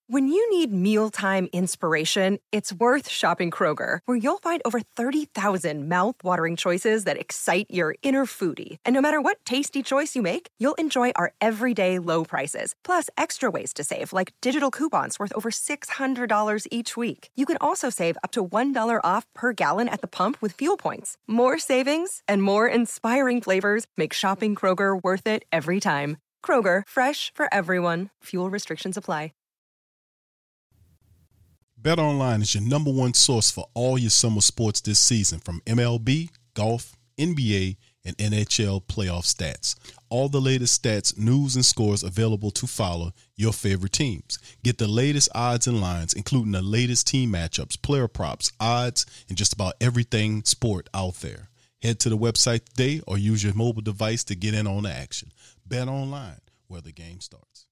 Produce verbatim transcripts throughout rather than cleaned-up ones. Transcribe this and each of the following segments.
When you need mealtime inspiration, it's worth shopping Kroger, where you'll find over thirty thousand mouth-watering choices that excite your inner foodie. And no matter what tasty choice you make, you'll enjoy our everyday low prices, plus extra ways to save, like digital coupons worth over six hundred dollars each week. You can also save up to one dollar off per gallon at the pump with fuel points. More savings and more inspiring flavors make shopping Kroger worth it every time. Kroger, fresh for everyone. Fuel restrictions apply. BetOnline is your number one source for all your summer sports this season, from M L B, golf, N B A, and N H L playoff stats. All the latest stats, news, and scores available to follow your favorite teams. Get the latest odds and lines, including the latest team matchups, player props, odds, and just about everything sport out there. Head to the website today or use your mobile device to get in on the action. BetOnline, where the game starts.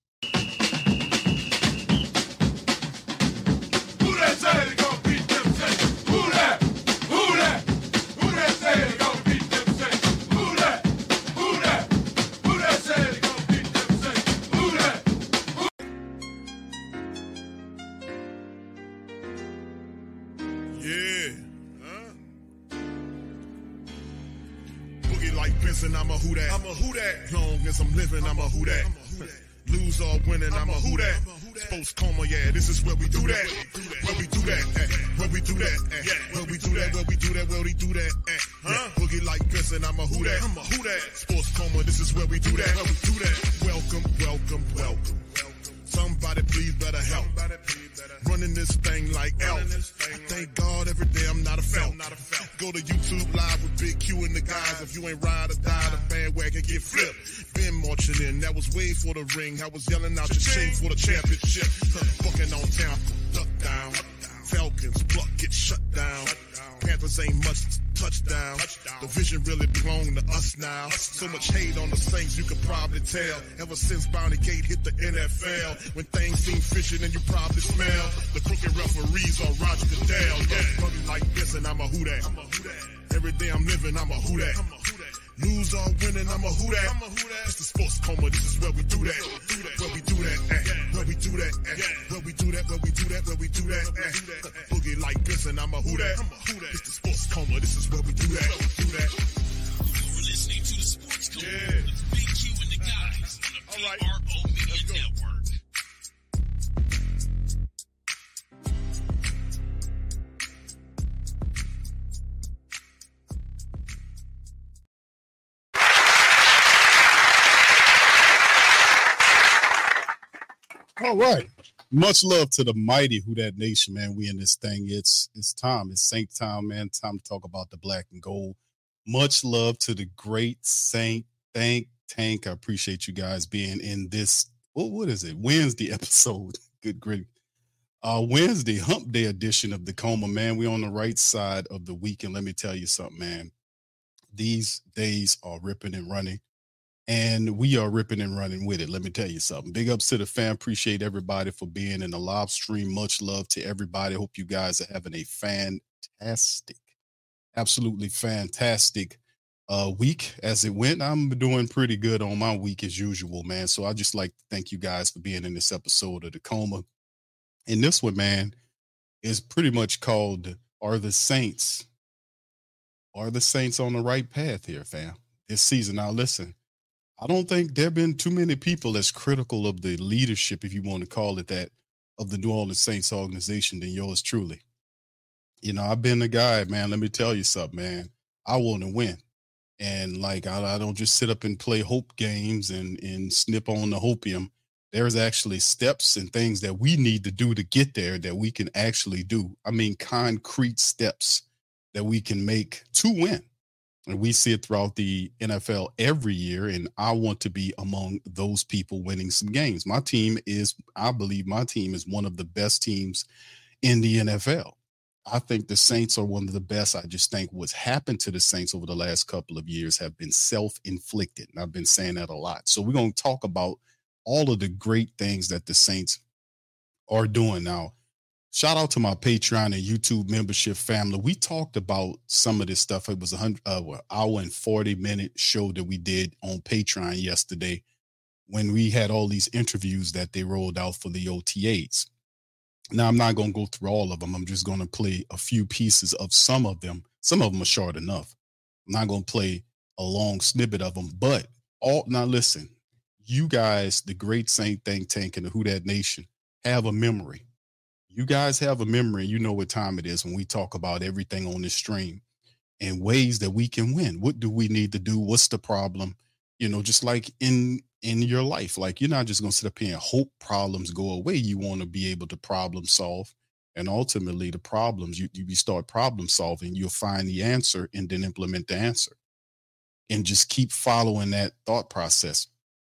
I'm a who that. I'm a who that. Long as I'm living, I'm a who that. Lose or winning, I'm a who that. Sports coma, yeah, this is where we do that. Where we do that, eh. Where we do that, eh. Where we do that, where we do that, where we do that, eh. Huh? Boogie like Vincent, I'm a who that. I'm a who that. Sports coma, this is where we do that. Where we do that. Welcome, welcome, welcome. Somebody please better help. Running this thing like Elf. I thank God every day I'm not a felt. Go to YouTube Live with Big Q and the guys. If you ain't ride or die, the bandwagon get flipped. Been marching in, that was way for the ring. I was yelling out your shame for the championship. Bucking on town, duck down. Falcons, pluck, get shut down. Panthers ain't much touchdown. The vision really belong to us now. So much hate on the Saints, you could probably tell. Ever since Bounty Gate hit the N F L, when things seem fishy and you probably smell the crooked referees on Roger Goodell. Yeah, running like this and I'm a who that. Every day I'm living, I'm a who that. Lose or winning, I'm a who that. It's the sports coma, this is where we do that. Where we do that, eh. Where we do that, eh. Where we do that, where we do that, where we do that, eh. Boogie like this and I'm a who that. It's the sports coma, this is where we do that. Do that. You're listening to the Sports Coma yeah. with Big Q and the guys on the P R O Media Network. All right. Much love to the mighty Who Dat Nation, man. We in this thing. It's it's time. It's Saint time, man. Time to talk about the black and gold. Much love to the great Saint Thank Tank. I appreciate you guys being in this. What what is it? Wednesday episode. Good grief. Uh, Wednesday hump day edition of the Coma, man. We on the right side of the week, and let me tell you something, man. These days are ripping and running. And we are ripping and running with it. Let me tell you something. Big ups to the fam. Appreciate everybody for being in the live stream. Much love to everybody. Hope you guys are having a fantastic, absolutely fantastic uh, week as it went. I'm doing pretty good on my week as usual, man. So I just like to thank you guys for being in this episode of the Coma. And this one, man, is pretty much called Are the Saints, Are the Saints on the Right Path here, fam? This season. Now, listen. I don't think there have been too many people as critical of the leadership, if you want to call it that, of the New Orleans Saints organization than yours truly. You know, I've been the guy, man. Let me tell you something, man. I want to win. And like, I, I don't just sit up and play hope games and, and snip on the hopium. There's actually steps and things that we need to do to get there that we can actually do. I mean, concrete steps that we can make to win. And we see it throughout the N F L every year, and I want to be among those people winning some games. My team is, I believe my team is one of the best teams in the N F L. I think the Saints are one of the best. I just think what's happened to the Saints over the last couple of years have been self-inflicted, and I've been saying that a lot. So we're going to talk about all of the great things that the Saints are doing now. Shout out to my Patreon and YouTube membership family. We talked about some of this stuff. It was a hundred, uh, well, hour and forty minute show that we did on Patreon yesterday when we had all these interviews that they rolled out for the O T As. Now, I'm not going to go through all of them. I'm just going to play a few pieces of some of them. Some of them are short enough. I'm not going to play a long snippet of them, but all now listen, you guys, the great Saint Think Tank and the Who Dat Nation, have a memory. You guys have a memory. You know what time it is when we talk about everything on this stream and ways that we can win. What do we need to do? What's the problem? You know, just like in in your life, like you're not just going to sit up here and hope problems go away. You want to be able to problem solve. And ultimately, the problems, you, you start problem solving, you'll find the answer and then implement the answer. And just keep following that thought process.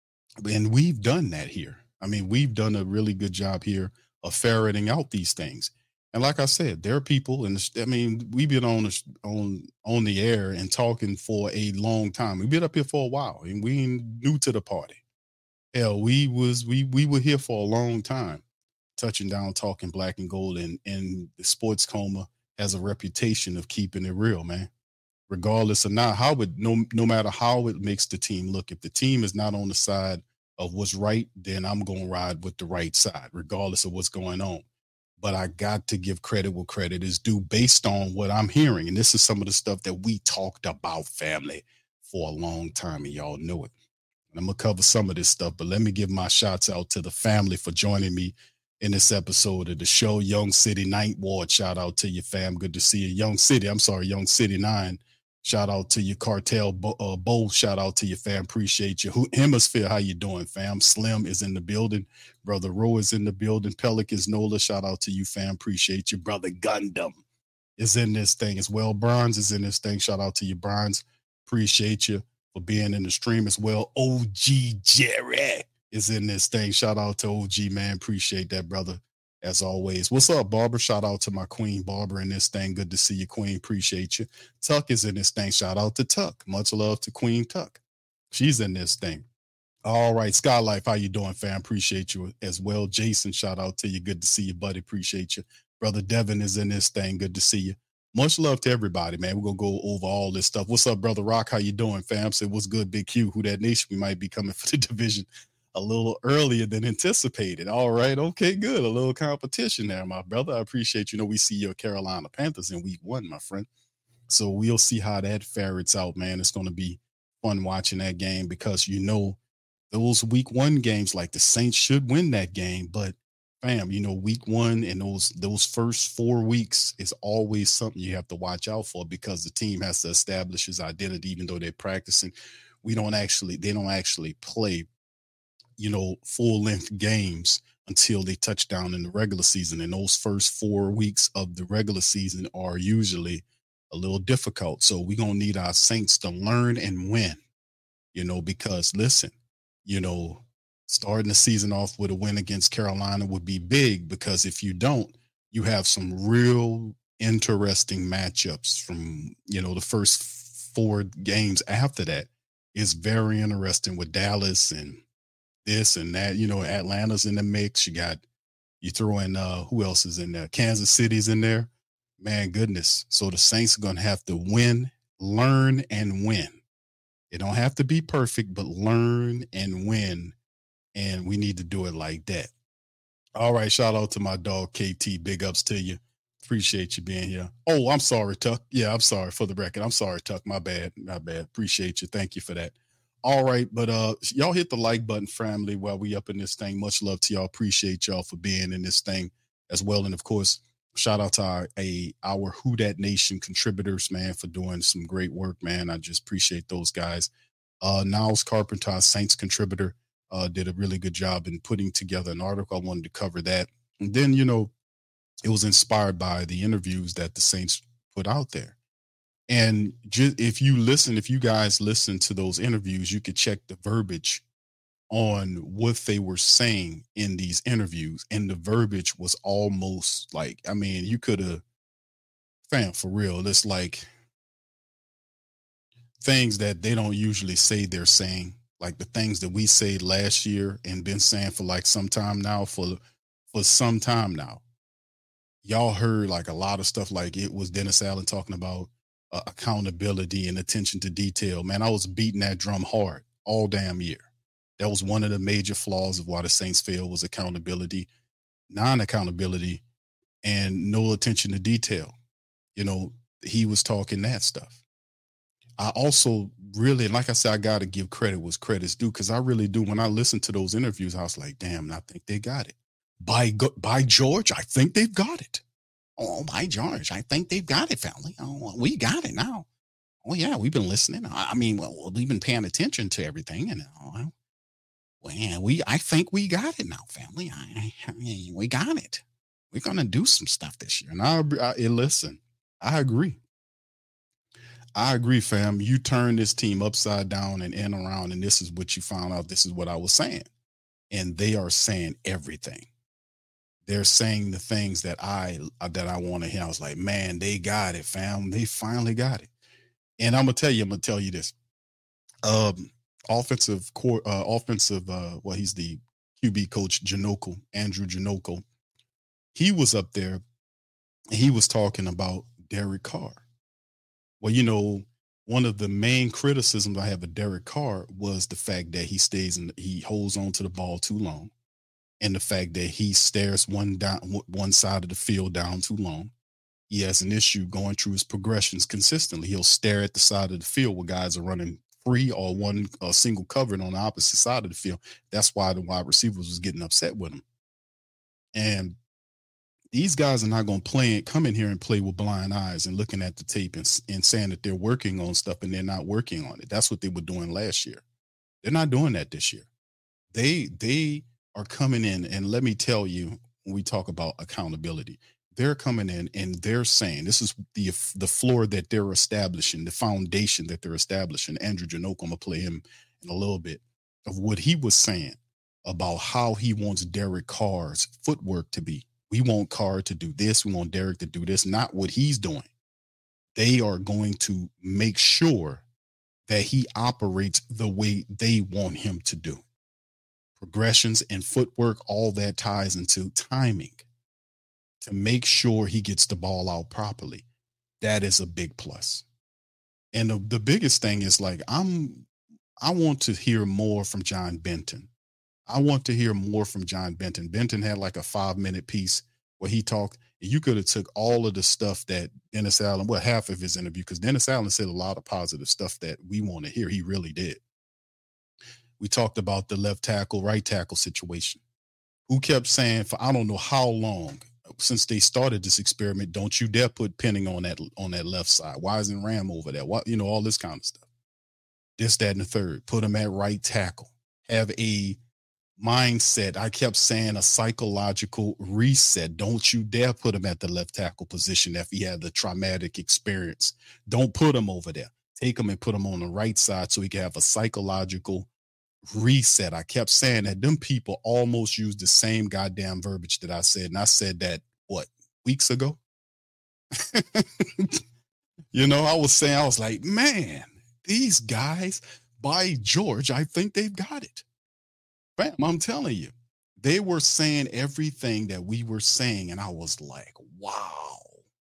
And we've done that here. I mean, we've done a really good job here of ferreting out these things. And like I said, there are people, and I mean, we've been on the, on on the air and talking for a long time. We've been up here for a while, and we ain't new to the party. Hell, we was we we were here for a long time, touching down, talking black and gold, and and the Sports Coma has a reputation of keeping it real, man. Regardless of not how it, no no matter how it makes the team look, if the team is not on the side of what's right, then I'm gonna ride with the right side, regardless of what's going on. But I got to give credit where credit is due based on what I'm hearing. And this is some of the stuff that we talked about, family, for a long time, and y'all know it. And I'm going to cover some of this stuff, but let me give my shots out to the family for joining me in this episode of the show. Young City Ninth Ward, shout out to you, fam. Good to see you. Young City, I'm sorry, Young City nine. Shout out to you, Cartel Bo, uh, Bo. Shout out to you, fam. Appreciate you. Who, Hemisphere, how you doing, fam? Slim is in the building. Brother Roe is in the building. Pelicans Nola, shout out to you, fam. Appreciate you. Brother Gundam is in this thing as well. Bronze is in this thing. Shout out to you, Bronze. Appreciate you for being in the stream as well. O G Jerry is in this thing. Shout out to O G, man. Appreciate that, brother. As always. What's up, Barbara? Shout out to my queen, Barbara, in this thing. Good to see you, queen. Appreciate you. Tuck is in this thing. Shout out to Tuck. Much love to Queen Tuck. She's in this thing. All right, Skylife, how you doing, fam? Appreciate you as well. Jason, shout out to you. Good to see you, buddy. Appreciate you. Brother Devin is in this thing. Good to see you. Much love to everybody, man. We're going to go over all this stuff. What's up, Brother Rock? How you doing, fam? Said, what's good, Big Q? Who Dat Nation? We might be coming for the division a little earlier than anticipated. All right. Okay, good. A little competition there, my brother. I appreciate, you know, we see your Carolina Panthers in week one, my friend. So we'll see how that ferrets out, man. It's going to be fun watching that game because, you know, those week one games, like the Saints should win that game. But, fam, you know, week one and those those first four weeks is always something you have to watch out for because the team has to establish his identity, even though they're practicing. We don't actually, they don't actually play, you know, full length games until they touch down in the regular season. And those first four weeks of the regular season are usually a little difficult. So we're going to need our Saints to learn and win, you know, because listen, you know, starting the season off with a win against Carolina would be big because if you don't, you have some real interesting matchups from, you know, the first four games after that is very interesting with Dallas and this and that, you know, Atlanta's in the mix. You got, you throw in, uh, who else is in there? Kansas City's in there. Man, goodness. So the Saints are going to have to win, learn, and win. It don't have to be perfect, but learn and win. And we need to do it like that. All right. Shout out to my dog, K T. Big ups to you. Appreciate you being here. Oh, I'm sorry, Tuck. Yeah, I'm sorry for the record. I'm sorry, Tuck. My bad. My bad. Appreciate you. Thank you for that. All right, but uh, y'all hit the like button, family, while we up in this thing. Much love to y'all. Appreciate y'all for being in this thing as well. And, of course, shout out to our, a, our Who Dat Nation contributors, man, for doing some great work, man. I just appreciate those guys. Uh, Niles Carpenter, our Saints contributor, uh, did a really good job in putting together an article. I wanted to cover that. And then, you know, it was inspired by the interviews that the Saints put out there. And just, if you listen, if you guys listen to those interviews, you could check the verbiage on what they were saying in these interviews. And the verbiage was almost like, I mean, you could have, fam, for real, it's like things that they don't usually say they're saying, like the things that we say last year and been saying for like some time now, for, for some time now. Y'all heard like a lot of stuff, like it was Dennis Allen talking about Uh, accountability and attention to detail. Man, I was beating that drum hard all damn year. That was one of the major flaws of why the Saints failed was accountability. Non-accountability and no attention to detail. You know, he was talking that stuff. I also really, like I said, I got to give credit was credit's due, because I really do. When I listened to those interviews, I was like, damn, I think they got it. By, by George, I think they've got it. Oh, by George, I think they've got it, family. Oh, we got it now. Oh, yeah, we've been listening. I mean, well, we've been paying attention to everything. And oh, well, yeah, we, I think we got it now, family. I, I mean, we got it. We're going to do some stuff this year. And I, I listen, I agree. I agree, fam. You turn this team upside down and in around, and this is what you found out. This is what I was saying. And they are saying everything. They're saying the things that I that I want to hear. I was like, man, they got it, fam. They finally got it. And I'm gonna tell you, I'm gonna tell you this. Um, offensive core, uh, offensive. Uh, well, he's the Q B coach, Janocko, Andrew Janocko. He was up there. He was talking about Derek Carr. Well, you know, one of the main criticisms I have of Derek Carr was the fact that he stays and he holds on to the ball too long, and the fact that he stares one down one side of the field down too long. He has an issue going through his progressions consistently. He'll stare at the side of the field where guys are running free or one uh, single covered on the opposite side of the field. That's why the wide receivers was getting upset with him. And these guys are not going to play come in here and play with blind eyes and looking at the tape and, and saying that they're working on stuff and they're not working on it. That's what they were doing last year. They're not doing that this year. They they are coming in, and let me tell you, when we talk about accountability, they're coming in and they're saying this is the the floor that they're establishing, the foundation that they're establishing. Andrew Janocko, I'm going to play him in a little bit, of what he was saying about how he wants Derek Carr's footwork to be. We want Carr to do this. We want Derek to do this, not what he's doing. They are going to make sure that he operates the way they want him to do. Progressions and footwork, all that ties into timing to make sure he gets the ball out properly. That is a big plus. And the, the biggest thing is, like, I'm, I want to hear more from John Benton. I want to hear more from John Benton. Benton had like a five minute piece where he talked. You could have took all of the stuff that Dennis Allen, well, half of his interview, because Dennis Allen said a lot of positive stuff that we want to hear. He really did. We talked about the left tackle, right tackle situation, who kept saying for I don't know how long since they started this experiment, don't you dare put Penning on that on that left side. Why isn't Ram over there? What, you know, all this kind of stuff. This, that, and the third. Put him at right tackle. Have a mindset. I kept saying a psychological reset. Don't you dare put him at the left tackle position if he had the traumatic experience. Don't put him over there. Take him and put him on the right side so he can have a psychological reset. I kept saying that. Them people almost used the same goddamn verbiage that I said. And I said that, what, weeks ago? You know, I was saying, I was like, man, these guys, by George, I think they've got it. Bam, I'm telling you, they were saying everything that we were saying. And I was like, wow,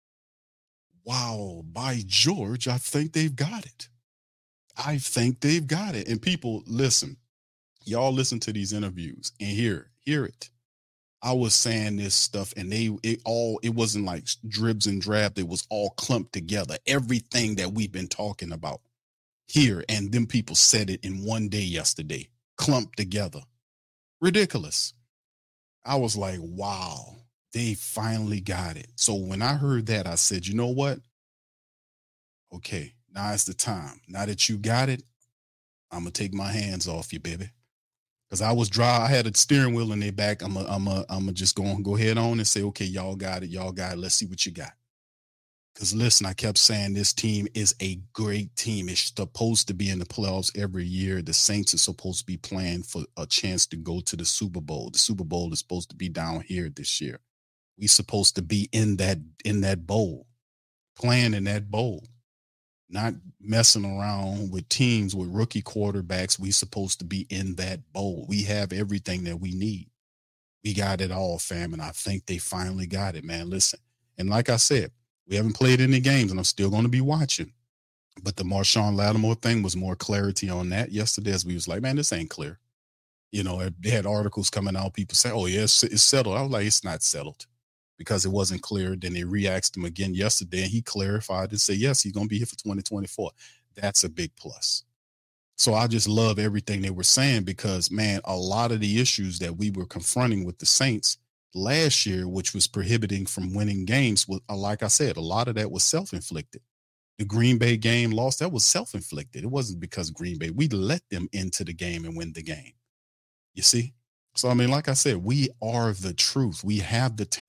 wow, by George, I think they've got it. I think they've got it. And people, listen, y'all listen to these interviews and hear, hear it. I was saying this stuff and they, it all, it wasn't like dribs and drabs. It was all clumped together. Everything that we've been talking about here. And them people said it in one day yesterday, clumped together. Ridiculous. I was like, wow, they finally got it. So when I heard that, I said, you know what? Okay, now it's the time. Now that you got it, I'm going to take my hands off you, baby. Because I was dry. I had a steering wheel in their back. I'm going I'm I'm to just go on, go ahead on and say, okay, y'all got it. Y'all got it. Let's see what you got. Because listen, I kept saying this team is a great team. It's supposed to be in the playoffs every year. The Saints are supposed to be playing for a chance to go to the Super Bowl. The Super Bowl is supposed to be down here this year. We're supposed to be in that in that bowl, playing in that bowl, not messing around with teams with rookie quarterbacks. We're supposed to be in that bowl. We have everything that we need. We got it all, fam, and I think they finally got it, man. Listen, and like I said, we haven't played any games, and I'm still going to be watching. But the Marshawn Lattimore thing was more clarity on that yesterday, as we was like, man, this ain't clear. You know, they had articles coming out, people say, oh, yeah, it's, it's settled. I was like, it's not settled. because it wasn't clear. Then they re-asked him again yesterday, and he clarified and said, yes, he's going to be here for twenty twenty-four. That's a big plus. So I just love everything they were saying because, man, a lot of the issues that we were confronting with the Saints last year, which was prohibiting from winning games, was, like I said, a lot of that was self-inflicted. The Green Bay game loss, that was self-inflicted. It wasn't because Green Bay. We let them into the game and win the game. You see? So, I mean, like I said, we are the truth. We have the t-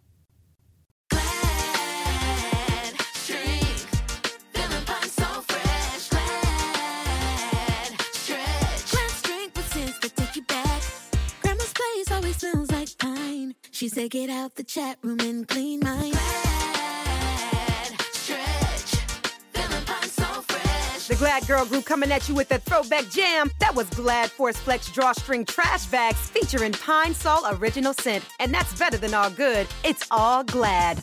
She said, get out the chat room and clean my Glad stretch. Feeling fine, so fresh. The Glad Girl Group coming at you with a throwback jam. That was Glad Force Flex Drawstring Trash Bags featuring Pine Sol Original Scent. And that's better than all good. It's all Glad.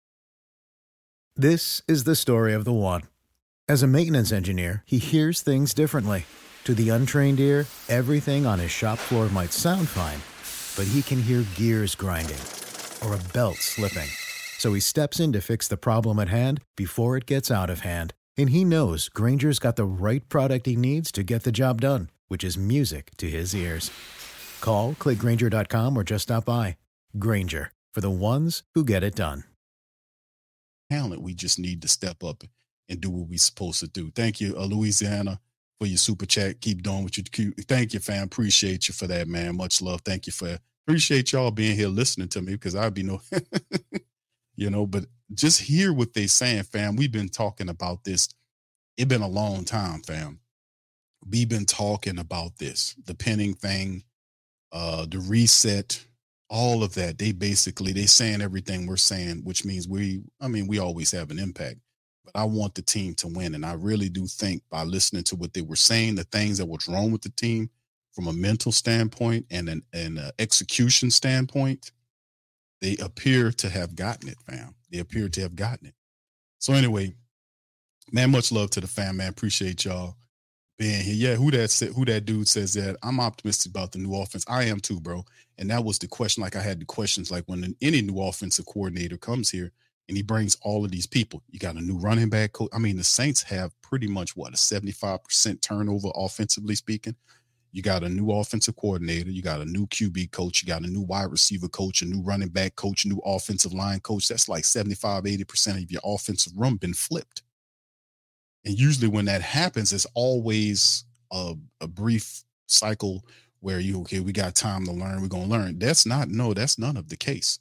This is the story of the one. As a maintenance engineer, he hears things differently. To the untrained ear, everything on his shop floor might sound fine, but he can hear gears grinding or a belt slipping. So he steps in to fix the problem at hand before it gets out of hand. And he knows Grainger's got the right product he needs to get the job done, which is music to his ears. Call, click Grainger dot com, or just stop by. Grainger, for the ones who get it done. Talent, we just need to step up and do what we're supposed to do. Thank you, uh, Louisiana, for your super chat. Keep doing what you do. Thank you, fam. Appreciate you for that, man. Much love. Thank you for appreciate y'all being here listening to me because I'd be no, you know, but just hear what they saying, fam. We've been talking about this. It's been a long time, fam. We've been talking about this, the pinning thing, uh, the reset, all of that. They basically, they saying everything we're saying, which means we, I mean, we always have an impact. But I want the team to win. And I really do think by listening to what they were saying, the things that was wrong with the team from a mental standpoint and an, an uh, execution standpoint, they appear to have gotten it, fam. They appear to have gotten it. So anyway, man, much love to the fam, man. Appreciate y'all being here. Yeah, who that said, who that dude says that I'm optimistic about the new offense. I am too, bro. And that was the question. Like I had the questions like when any new offensive coordinator comes here, and he brings all of these people. You got a new running back coach. I mean, the Saints have pretty much, what, a seventy-five percent turnover offensively speaking. You got a new offensive coordinator. You got a new Q B coach. You got a new wide receiver coach, a new running back coach, new offensive line coach. That's like seventy-five, eighty percent of your offensive room been flipped. And usually when that happens, it's always a, a brief cycle where you, okay, we got time to learn. We're going to learn. That's not, no, that's none of the case.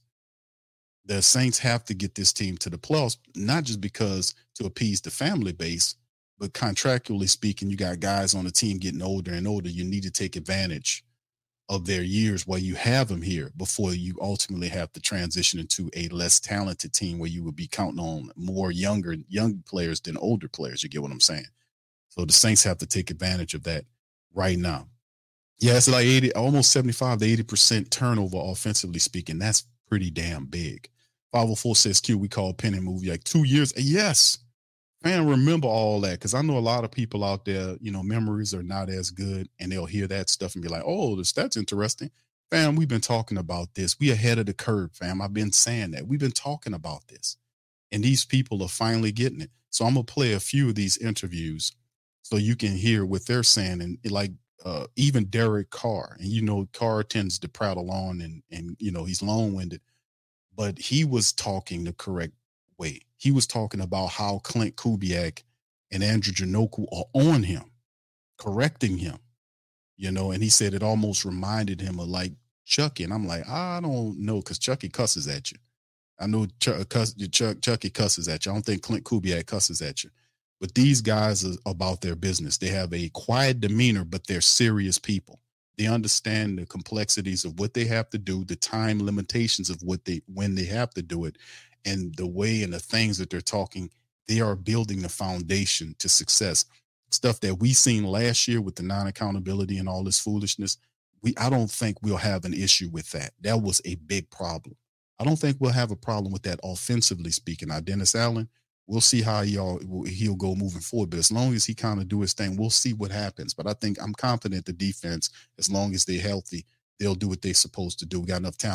The Saints have to get this team to the playoffs, not just because to appease the family base, but contractually speaking, you got guys on the team getting older and older. You need to take advantage of their years while you have them here before you ultimately have to transition into a less talented team where you would be counting on more younger young players than older players. You get what I'm saying? So the Saints have to take advantage of that right now. Yeah, it's like eighty, almost seventy-five to eighty percent turnover offensively speaking. That's pretty damn big. five oh four says Q, we call pen and movie like two years. Yes. Man, remember all that. Cause I know a lot of people out there, you know, memories are not as good and they'll hear that stuff and be like, oh, this, that's interesting. Fam, we've been talking about this. We ahead of the curve, fam. I've been saying that. We've been talking about this. And these people are finally getting it. So I'm going to play a few of these interviews so you can hear what they're saying. And like, uh, even Derek Carr, and, you know, Carr tends to prattle on and, and, you know, he's long-winded. But he was talking the correct way. He was talking about how Clint Kubiak and Andrew Janoku are on him, correcting him, you know, and he said it almost reminded him of like Chucky. And I'm like, I don't know, because Chucky cusses at you. I know Ch- cuss, Ch- Chucky cusses at you. I don't think Clint Kubiak cusses at you. But these guys are about their business. They have a quiet demeanor, but they're serious people. They understand the complexities of what they have to do, the time limitations of what they, when they have to do it, and the way and the things that they're talking. They are building the foundation to success. Stuff that we seen last year with the non-accountability and all this foolishness. We, I don't think we'll have an issue with that. That was a big problem. I don't think we'll have a problem with that offensively speaking. Now, Dennis Allen, we'll see how y'all he'll go moving forward. But as long as he kind of do his thing, we'll see what happens. But I think I'm confident the defense, as long as they're healthy, they'll do what they're supposed to do. We got enough talent.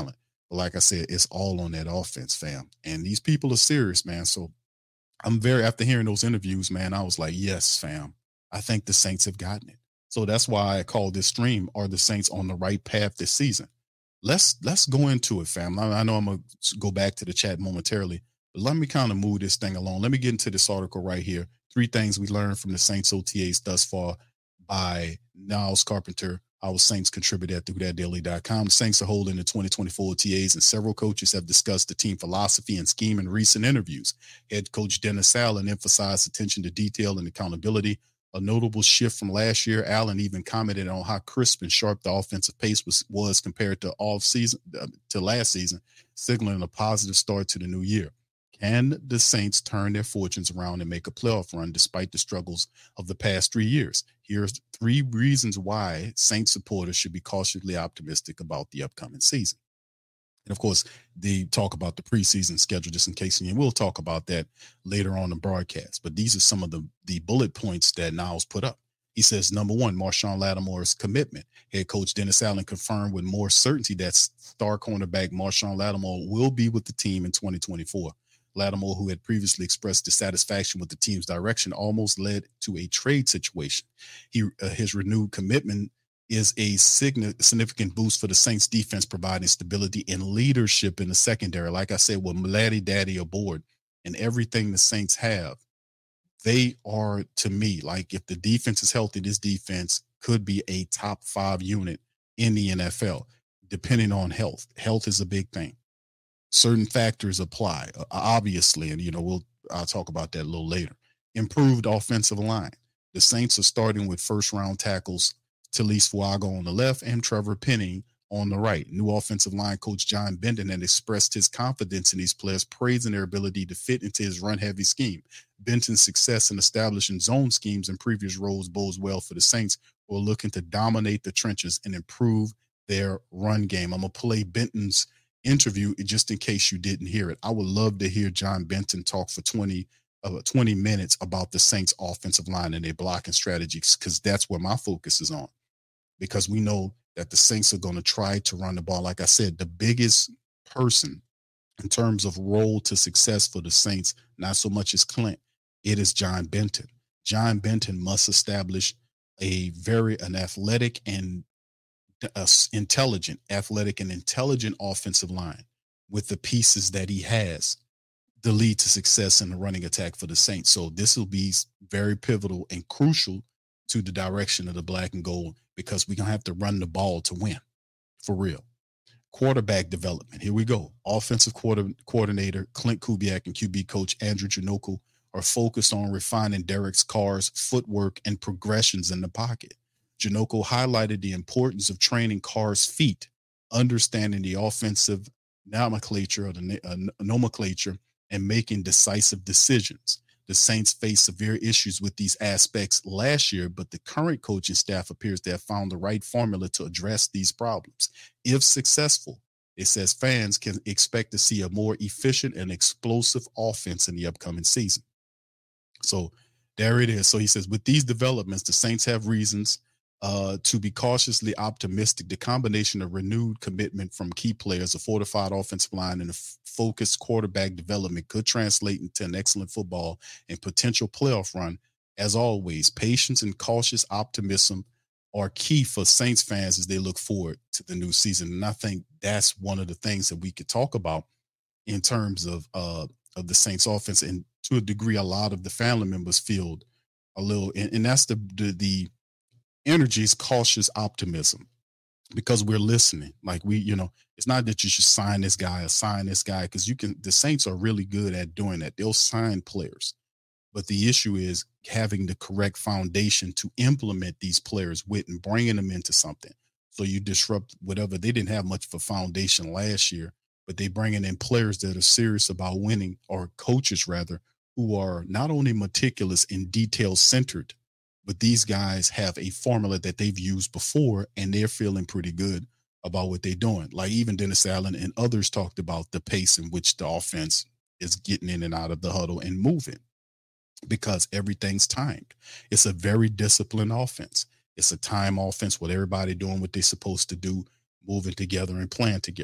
But like I said, it's all on that offense, fam. And these people are serious, man. So I'm very, after hearing those interviews, man, I was like, yes, fam, I think the Saints have gotten it. So that's why I call this stream, Are the Saints on the Right Path this season? Let's let's go into it, fam. I, I know I'm going to go back to the chat momentarily, but let me kind of move this thing along. Let me get into this article right here. Three things we learned from the Saints O T As thus far by Niles Carpenter, our Saints contributor at the who dat daily dot com. The Saints are holding the twenty twenty-four O T As, and several coaches have discussed the team philosophy and scheme in recent interviews. Head coach Dennis Allen emphasized attention to detail and accountability, a notable shift from last year. Allen even commented on how crisp and sharp the offensive pace was, was compared to off season uh, to last season, signaling a positive start to the new year. Can the Saints turn their fortunes around and make a playoff run despite the struggles of the past three years? Here's three reasons why Saints supporters should be cautiously optimistic about the upcoming season. And of course, they talk about the preseason schedule just in case, and we'll talk about that later on in the broadcast. But these are some of the, the bullet points that Niles put up. He says, number one, Marshon Lattimore's commitment. Head coach Dennis Allen confirmed with more certainty that star cornerback Marshon Lattimore will be with the team in twenty twenty-four. Lattimore, who had previously expressed dissatisfaction with the team's direction, almost led to a trade situation. He, uh, his renewed commitment is a significant boost for the Saints defense, providing stability and leadership in the secondary. Like I said, with Mladdy Daddy aboard and everything the Saints have, they are, to me, like if the defense is healthy, this defense could be a top five unit in the N F L, depending on health. Health is a big thing. Certain factors apply, uh, obviously, and, you know, we'll I'll talk about that a little later. Improved offensive line. The Saints are starting with first-round tackles Talise Fuaga on the left and Trevor Penning on the right. New offensive line coach John Benton had expressed his confidence in these players, praising their ability to fit into his run-heavy scheme. Benton's success in establishing zone schemes in previous roles bodes well for the Saints, who are looking to dominate the trenches and improve their run game. I'm going to play Benton's interview just in case you didn't hear it. I would love to hear John Benton talk for twenty, uh, twenty minutes about the Saints offensive line and their blocking strategies, because that's where my focus is on, because we know that the Saints are going to try to run the ball. Like I said, the biggest person in terms of role to success for the Saints, not so much as Clint, it is John Benton. John Benton must establish a very an athletic and uh, intelligent, athletic and intelligent offensive line with the pieces that he has to lead to success in the running attack for the Saints. So this will be very pivotal and crucial to the direction of the black and gold, because we're going to have to run the ball to win, for real. Quarterback development. Here we go. Offensive quarter, coordinator Clint Kubiak and Q B coach Andrew Janocko are focused on refining Derek Carr's footwork and progressions in the pocket. Janocko highlighted the importance of training Carr's feet, understanding the offensive nomenclature or the uh, nomenclature, and making decisive decisions. The Saints faced severe issues with these aspects last year, but the current coaching staff appears to have found the right formula to address these problems. If successful, it says fans can expect to see a more efficient and explosive offense in the upcoming season. So there it is. So he says, with these developments, the Saints have reasons uh, to be cautiously optimistic. The combination of renewed commitment from key players, a fortified offensive line, and a f- focused quarterback development could translate into an excellent football and potential playoff run. As always, patience and cautious optimism are key for Saints fans as they look forward to the new season. And I think that's one of the things that we could talk about in terms of uh, of the Saints offense. And to a degree, a lot of the family members feel a little, and, and that's the, the, the energy is cautious optimism, because we're listening. Like we, you know, it's not that you should sign this guy or sign this guy, because you can, the Saints are really good at doing that. They'll sign players. But the issue is having the correct foundation to implement these players with and bringing them into something. So you disrupt whatever. They didn't have much of a foundation last year, but they bringing in players that are serious about winning, or coaches rather, who are not only meticulous and detail centered, but these guys have a formula that they've used before, and they're feeling pretty good about what they're doing. Like even Dennis Allen and others talked about the pace in which the offense is getting in and out of the huddle and moving, because everything's timed. It's a very disciplined offense. It's a time offense with everybody doing what they're supposed to do, moving together and playing together.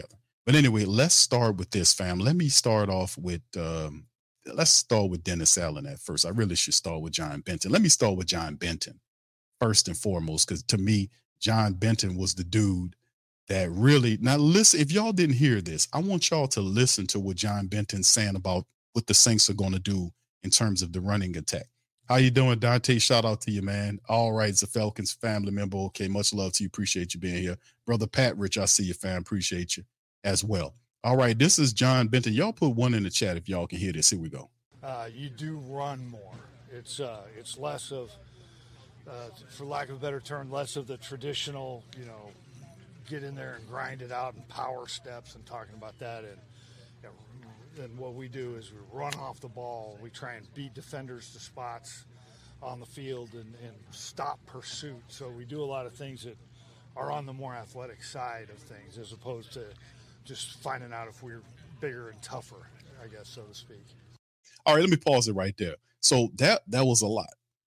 But anyway, let's start with this, fam. Let me start off with, um, let's start with Dennis Allen at first. I really should start with John Benton. Let me start with John Benton first and foremost, because to me, John Benton was the dude that really, now listen, if y'all didn't hear this, I want y'all to listen to what John Benton's saying about what the Saints are going to do in terms of the running attack. How you doing, Dante? Shout out to you, man. All right, it's a Falcons family member. Okay, much love to you. Appreciate you being here. Brother Pat Rich, I see you, fam. Appreciate you as well. All right, this is John Benton. Y'all put one in the chat if y'all can hear this. Here we go. Uh, you do run more. It's uh, it's less of, uh, for lack of a better term, less of the traditional, you know, get in there and grind it out and power steps and talking about that. And, you know, and what we do is we run off the ball. We try and beat defenders to spots on the field and, and stop pursuit. So we do a lot of things that are on the more athletic side of things as opposed to just finding out if we're bigger and tougher, I guess, so to speak. All right, let me pause it right there. So that that was a lot.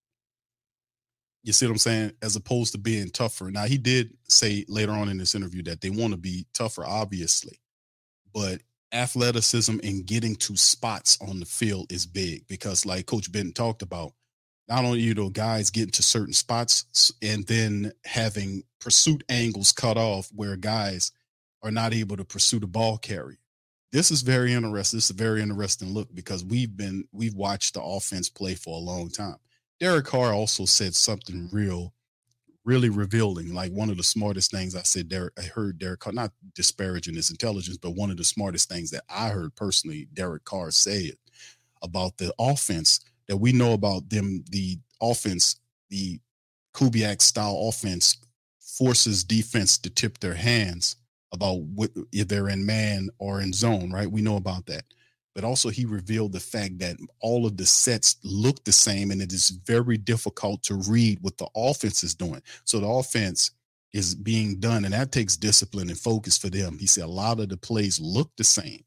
You see what I'm saying? As opposed to being tougher. Now, he did say later on in this interview that they want to be tougher, obviously. But athleticism and getting to spots on the field is big because, like Coach Benton talked about, not only, you know, guys getting to certain spots and then having pursuit angles cut off where guys are not able to pursue the ball carrier. This is very interesting. This is a very interesting look because we've been, we've watched the offense play for a long time. Derek Carr also said something real, really revealing. Like one of the smartest things I said, Derek, I heard Derek Carr, not disparaging his intelligence, but one of the smartest things that I heard personally, Derek Carr say it about the offense that we know about them. The offense, the Kubiak style offense forces defense to tip their hands about what, if they're in man or in zone, right? We know about that. But also he revealed the fact that all of the sets look the same and it is very difficult to read what the offense is doing. So the offense is being done and that takes discipline and focus for them. He said a lot of the plays look the same.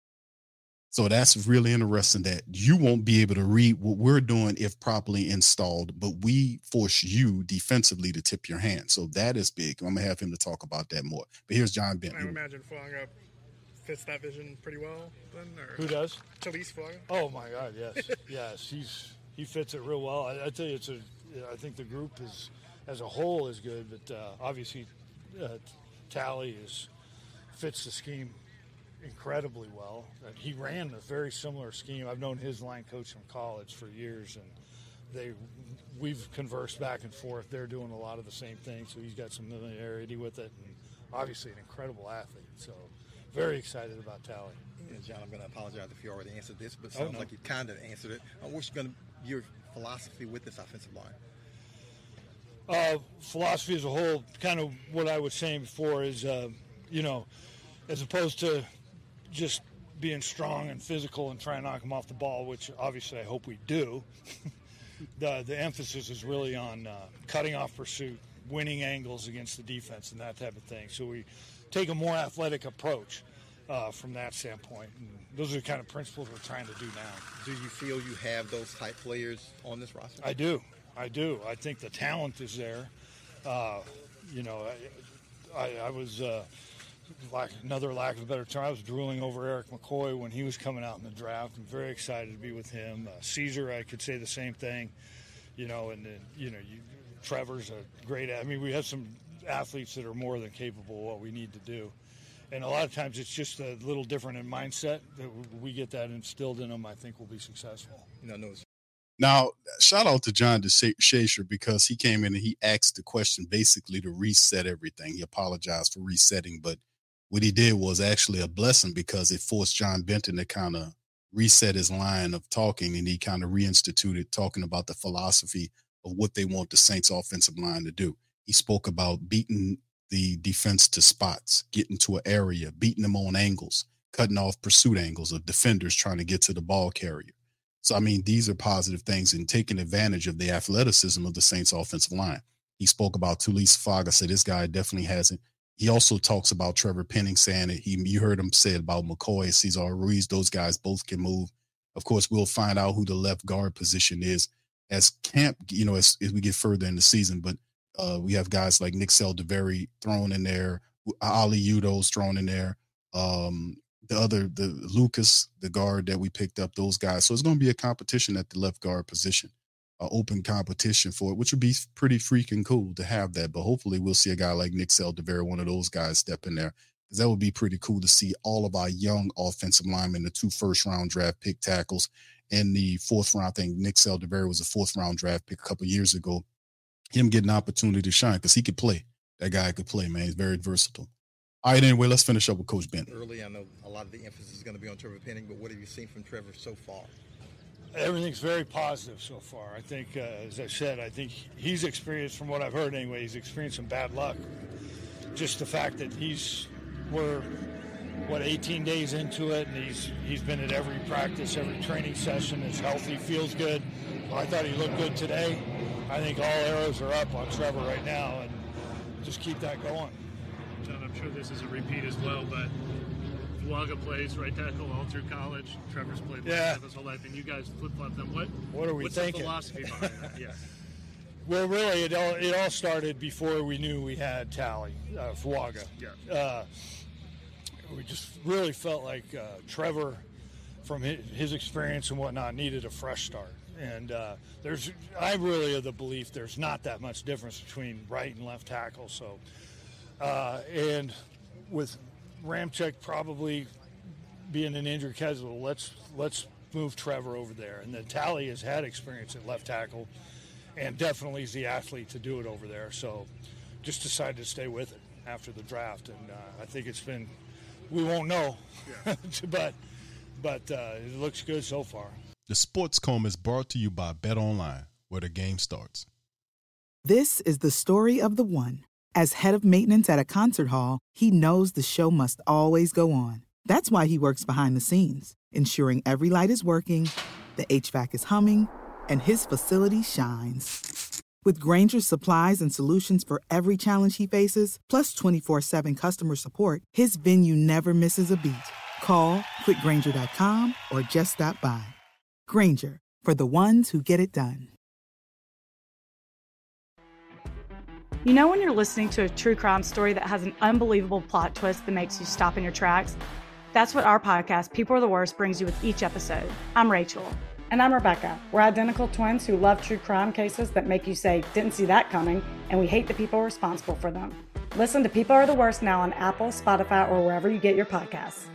So that's really interesting that you won't be able to read what we're doing if properly installed, but we force you defensively to tip your hand. So that is big. I'm going to have him to talk about that more. But here's John Benton. I imagine Fuanga fits that vision pretty well then? Or Who does? Talise Fuanga? Oh, my God, yes. yes, he's he fits it real well. I, I tell you, it's a. I think the group is, as a whole is good, but uh, obviously uh, Tally is fits the scheme incredibly well. He ran a very similar scheme. I've known his line coach from college for years, and they we've conversed back and forth. They're doing a lot of the same things, so he's got some familiarity with it, and obviously an incredible athlete. So very excited about Tally. And John, I'm going to apologize if you already answered this, but it Oh, sounds no. like you kind of answered it. Uh, what's going to be your philosophy with this offensive line? Uh, philosophy as a whole, kind of what I was saying before is, uh, you know, as opposed to just being strong and physical and trying to knock them off the ball, which obviously I hope we do, the the emphasis is really on uh, cutting off pursuit, winning angles against the defense and that type of thing. So we take a more athletic approach uh, from that standpoint. And those are the kind of principles we're trying to do now. Do you feel you have those type players on this roster? I do. I do. I think the talent is there. Uh, you know, I, I, I was, uh, like another lack of a better term, I was drooling over Eric McCoy when he was coming out in the draft. I'm very excited to be with him. Uh, Caesar, I could say the same thing. You know, and then, you know, you, Trevor's a great, I mean, we have some athletes that are more than capable of what we need to do. And a lot of times it's just a little different in mindset. That we get that instilled in them, I think we'll be successful. You know, notice. Now, shout out to John DeShazier because he came in and he asked the question basically to reset everything. He apologized for resetting, but what he did was actually a blessing because it forced John Benton to kind of reset his line of talking, and he kind of reinstituted talking about the philosophy of what they want the Saints offensive line to do. He spoke about beating the defense to spots, getting to an area, beating them on angles, cutting off pursuit angles of defenders trying to get to the ball carrier. So, I mean, these are positive things and taking advantage of the athleticism of the Saints offensive line. He spoke about Talise Fuanga, said this guy definitely hasn't. He also talks about Trevor Penning saying it. He, you heard him say it about McCoy and Cesar Ruiz. Those guys both can move. Of course, we'll find out who the left guard position is as camp, you know, as, as we get further in the season. But uh, we have guys like Nick Saldiveri thrown in there, Ali Udo's thrown in there. Um, the other, the Lucas, the guard that we picked up, those guys. So it's going to be a competition at the left guard position, an open competition for it, which would be pretty freaking cool to have that. But hopefully we'll see a guy like Nick Saldivera, one of those guys, step in there. Because that would be pretty cool to see all of our young offensive linemen, the two first round draft pick tackles, and the fourth round. I think Nick Saldivera was a fourth round draft pick a couple of years ago. Him getting an opportunity to shine because he could play. That guy could play, man. He's very versatile. All right, anyway, let's finish up with Coach Ben. Early, I know a lot of the emphasis is going to be on Trevor Penning, but what have you seen from Trevor so far? Everything's very positive so far. I think, uh, as I said, I think he's experienced, from what I've heard anyway, he's experienced some bad luck. Just the fact that he's, we're, what, eighteen days into it, and he's he's been at every practice, every training session, is healthy, feels good. Well, I thought he looked good today. I think all arrows are up on Trevor right now, and just keep that going. John, I'm sure this is a repeat as well, but Fuaga plays right tackle all through college. Trevor's played left yeah. tackle his whole life, and you guys flip-flop them. What, what are we what's thinking? What's the philosophy behind that? Yeah. Well, really, it all, it all started before we knew we had Tally, uh, Fuaga. Yeah. Uh, we just really felt like uh, Trevor, from his, his experience and whatnot, needed a fresh start. And uh, there's, I'm really of the belief there's not that much difference between right and left tackle. So, uh, and with Ramczyk probably being an injured casualty, let's let's move Trevor over there. And then Tally has had experience at left tackle, and definitely is the athlete to do it over there. So, just decided to stay with it after the draft, and uh, I think it's been. We won't know, yeah. but but uh, it looks good so far. The Sports Comb is brought to you by Bet Online, where the game starts. This is the story of the one. As head of maintenance at a concert hall, he knows the show must always go on. That's why he works behind the scenes, ensuring every light is working, the H V A C is humming, and his facility shines. With Grainger's supplies and solutions for every challenge he faces, plus twenty-four seven customer support, his venue never misses a beat. Call quick grainger dot com or just stop by. Grainger, for the ones who get it done. You know when you're listening to a true crime story that has an unbelievable plot twist that makes you stop in your tracks? That's what our podcast, People Are the Worst, brings you with each episode. I'm Rachel. And I'm Rebecca. We're identical twins who love true crime cases that make you say, didn't see that coming, and we hate the people responsible for them. Listen to People Are the Worst now on Apple, Spotify, or wherever you get your podcasts.